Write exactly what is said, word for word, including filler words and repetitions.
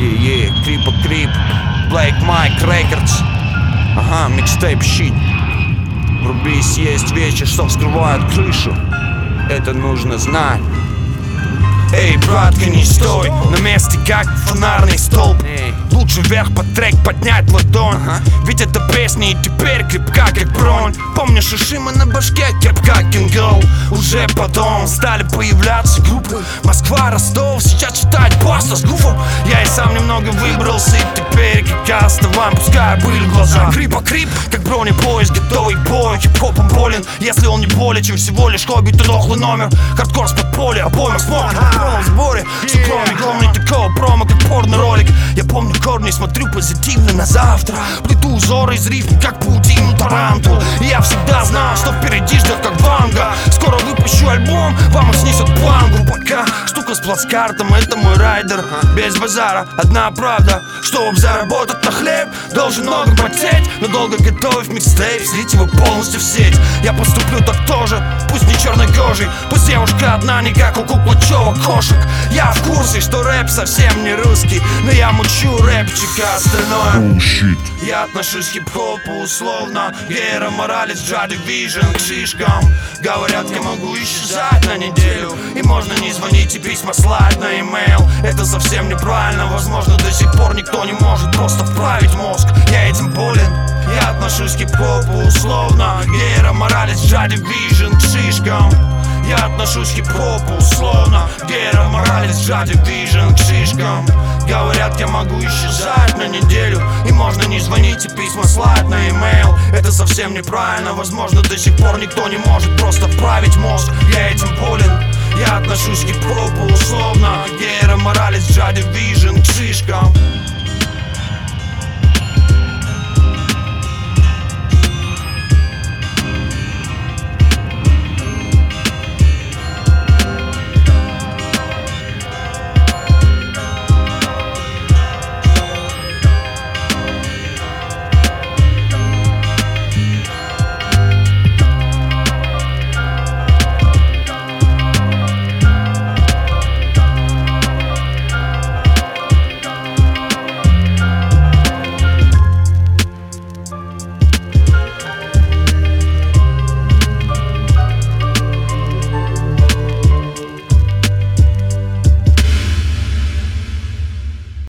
Е-е, Крипа Крип, Black Mike Records. Ага, микстейп щит. Врубись, есть вещи, что вскрывают крышу. Это нужно знать. Эй, братка, не стой на месте, как фонарный столб. Лучше вверх под трек поднять ладонь, ведь это песня и теперь крепка, как бронь. Помнишь, Шишима на башке, крепка Кингл. Уже потом стали появляться группы Москва, Ростов, сейчас читать баста с гуфом. Я и сам немного выбрался, и теперь как оставам, пускай были глаза. Крипа Крип, как бронепоезд, готовый к бою. Хип-хопом болен, если он не более чем всего лишь хобби, то дохлый номер. Хардкор с подполья, обойма смоки в сборе. С укроми главный такого промо, как порно-ролик. Я помню корни, смотрю позитивно на завтра. Плету узоры из рифм, как паутину тарантул. И я всегда знал, что впереди ждет, как Ванга. Скоро выпущу альбом, вам он снесет плангу. Пока штука с плацкартом, это мой райдер. Без базара, одна правда, чтоб заработать на хлеб, должен много потеть, но долго готовив микстейп, слить его полностью в сеть. Я поступлю так тоже, пусть не черной кожей, пусть девушка одна, не как у куклачева кошек. Я в курсе, что рэп совсем не русский, но я мучу рэпчика, остальное Bullshit. Я отношусь к хип-хопу условно. Гейра Моралес, Joy Division к шишкам. Говорят, я могу исчезать на неделю, и можно не звонить и письма слать на имейл. Это совсем неправильно, возможно, до сих пор никто не может просто вправить мозг. Я этим болен. Я отношусь к хип-хопу условно. Гейра Моралес, Joy Division к шишкам. Я отношусь к хип-хопу условно. Гейра Моралес, Joy Division к шишкам. Говорят, я могу исчезать на неделю, и можно не звонить и письма слать на имейл. Это совсем неправильно, возможно, до сих пор никто не может просто вправить мозг. Я этим болен. Я отношусь к хип-хопу условно. Гейра Моралес, Joy Division к шишкам.